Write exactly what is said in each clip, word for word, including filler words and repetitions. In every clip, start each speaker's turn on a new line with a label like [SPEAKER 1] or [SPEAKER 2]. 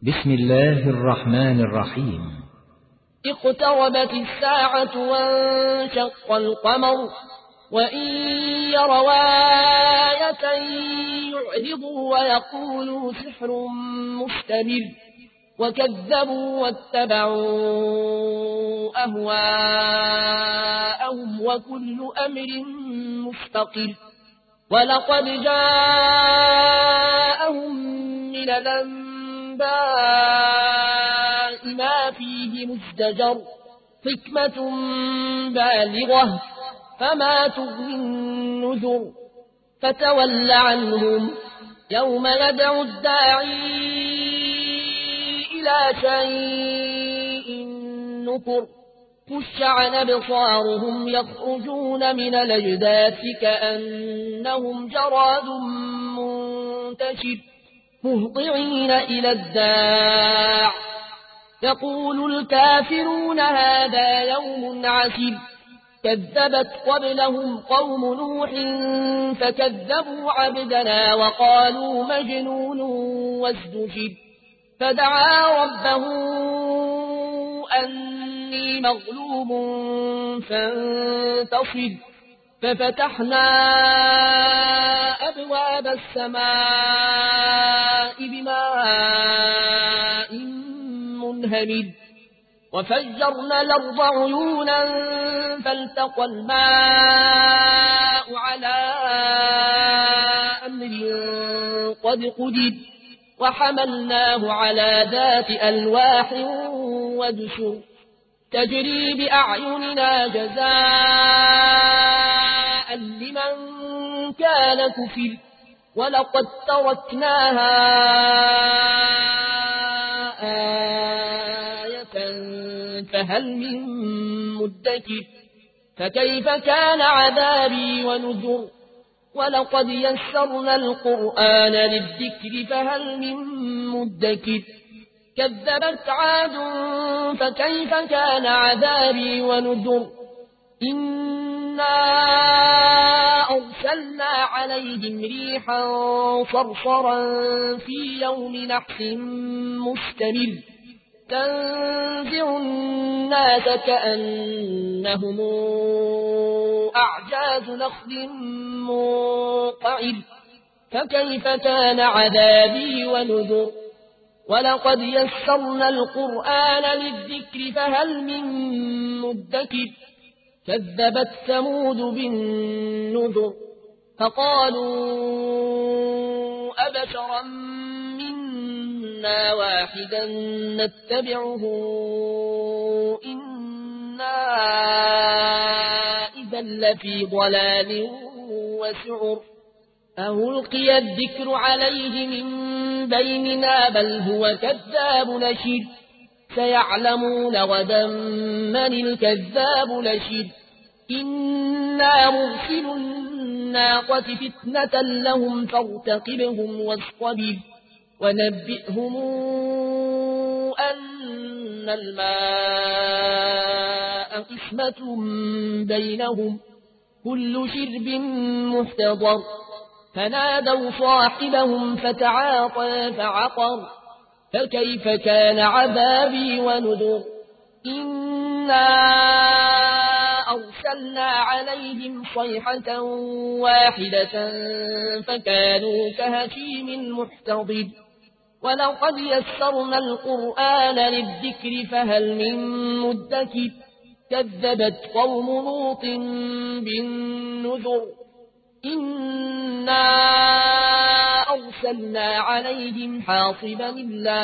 [SPEAKER 1] بسم الله الرحمن الرحيم.
[SPEAKER 2] اقتربت الساعة وانشق القمر وإن يروا آية يعرضوا ويقولوا سحر مستمر وكذبوا واتبعوا أهواءهم وكل أمر مستقر. ولقد جاءهم من الأنباء ما فيه مزدجر حكمة بالغة فما تغني النذر. فتول عنهم يوم يدعو الداعي إلى شيء نكر. خش عن أبصارهم يخرجون من الأجداث كأنهم جراد منتشر مهطعين إلى الداع يقول الكافرون هذا يوم عسير. كذبت قبلهم قوم نوح فكذبوا عبدنا وقالوا مجنون وازدجر. فدعا ربه أني مغلوب فانتصر. ففتحنا أبواب السماء بماء منهمر وفجرنا الأرض عيونا فالتقى الماء على أمر قد قدر وحملناه على ذات ألواح ودسر تجري بأعيننا جزاء لمن كان كفر. ولقد تركناها آية فهل من مدكر. فكيف كان عذابي ونذر. ولقد يسرنا القرآن للذكر فهل من مدكر. كذبت عاد فكيف كان عذابي ونذر. إنا أرسلنا عليهم ريحا صرصرا في يوم نحس مستمر تنزع الناس كأنهم أعجاز نخل منقعر. فكيف كان عذابي ونذر. ولقد يسرنا القرآن للذكر فهل من مدكر. كذبت ثمود بالنذر فقالوا أبشرا منا واحدا نتبعه إنا إذا لفي ضلال وسعر. ألقي الذكر عليه من بيننا بل هو كذاب نشر. سيعلمون غدا من الكذاب نشر. إنا مرسل الناقة فتنة لهم فارتقبهم واصطبر. ونبئهم أن الماء قسمة بينهم كل شرب محتضر. فنادوا صاحبهم فتعاطى فعقر. فكيف كان عذابي ونذر. إنا أرسلنا عليهم صيحة واحدة فكانوا كهشيم المحتضر. ولقد يسرنا القرآن للذكر فهل من مدكر. كذبت قوم لوط بالنذر. إنا أرسلنا عليهم حاصبا إلا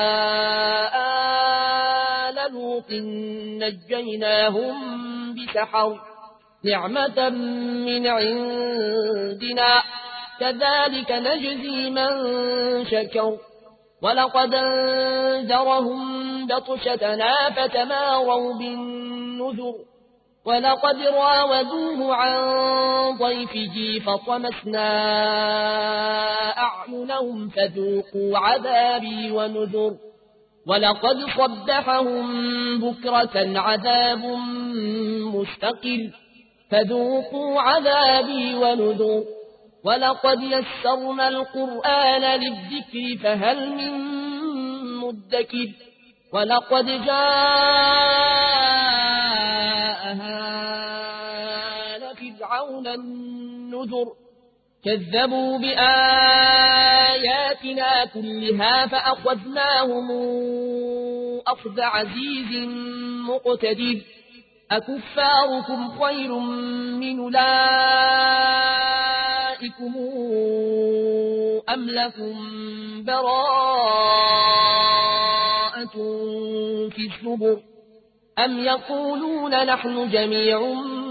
[SPEAKER 2] آل لوط نجيناهم بسحر نعمة من عندنا كذلك نجزي من شكر. ولقد انذرهم بطشتنا فتماروا بالنذر. ولقد راودوه عن ضيفه فطمسنا أعينهم فذوقوا عذابي ونذر. ولقد صبحهم بكرة عذاب مستقر فذوقوا عذابي ونذر. ولقد يسرنا القرآن للذكر فهل من مدكر ولقد جاء آل فرعون النذر كذبوا بآياتنا كلها فأخذناهم أخذ عزيز مقتدر أكفاركم خير من أولئكم أم لكم براءة في الزبر أم يقولون نحن جميع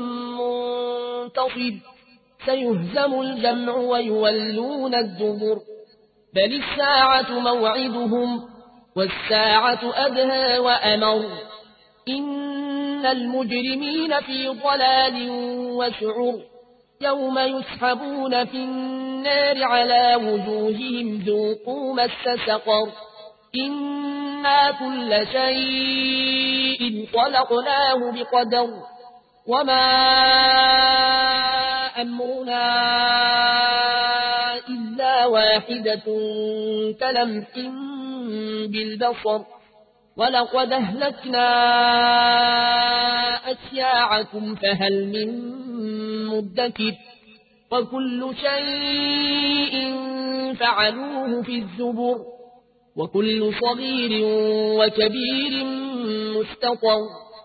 [SPEAKER 2] منتصر سيهزم الجمع ويولون الدبر بل الساعة موعدهم والساعة أدهى وأمر إن المجرمين في ضلال وسعر يوم يسحبون في النار على وجوههم ذوقوا مس سقر إنا كل شيء خلقناه بقدر وما أمرنا إلا واحدة كلمح بالبصر ولقد أهلكنا أشياعكم فهل من مدكر وكل شيء فعلوه في الزبر وكل صغير وكبير مستطر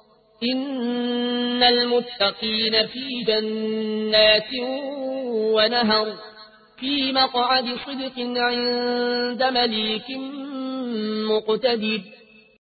[SPEAKER 2] إن المتقين في جنات ونهر في مقعد صدق عند مليك مقتدر